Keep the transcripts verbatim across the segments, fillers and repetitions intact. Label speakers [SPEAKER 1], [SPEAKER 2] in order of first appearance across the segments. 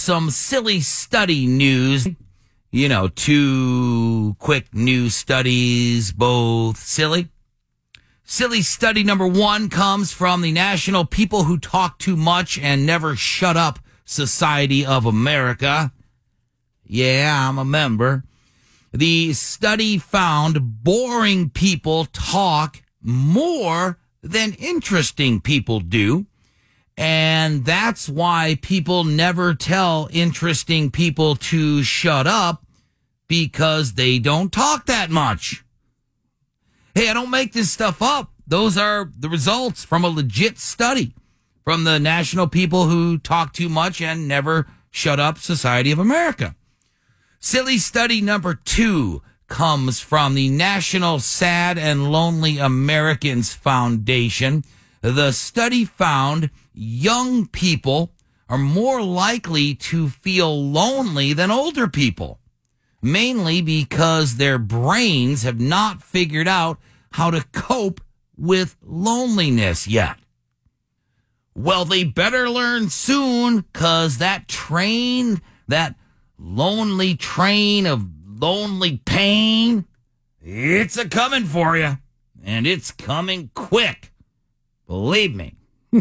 [SPEAKER 1] Some silly study news. You know, two quick news studies, both silly. Silly study number one comes from the National People Who Talk Too Much and Never Shut Up Society of America. Yeah, I'm a member. The study found boring people talk more than interesting people do. And that's why people never tell interesting people to shut up, because they don't talk that much. Hey, I don't make this stuff up. Those are the results from a legit study from the National People Who Talk Too Much and Never Shut Up Society of America. Silly study number two comes from the National Sad and Lonely Americans Foundation. The study found young people are more likely to feel lonely than older people, mainly because their brains have not figured out how to cope with loneliness yet. Well, they better learn soon, because that train, that lonely train of lonely pain, it's a coming for you, and it's coming quick. Believe me.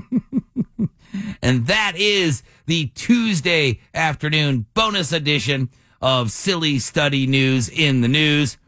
[SPEAKER 1] And that is the Tuesday afternoon bonus edition of Silly Study News in the News.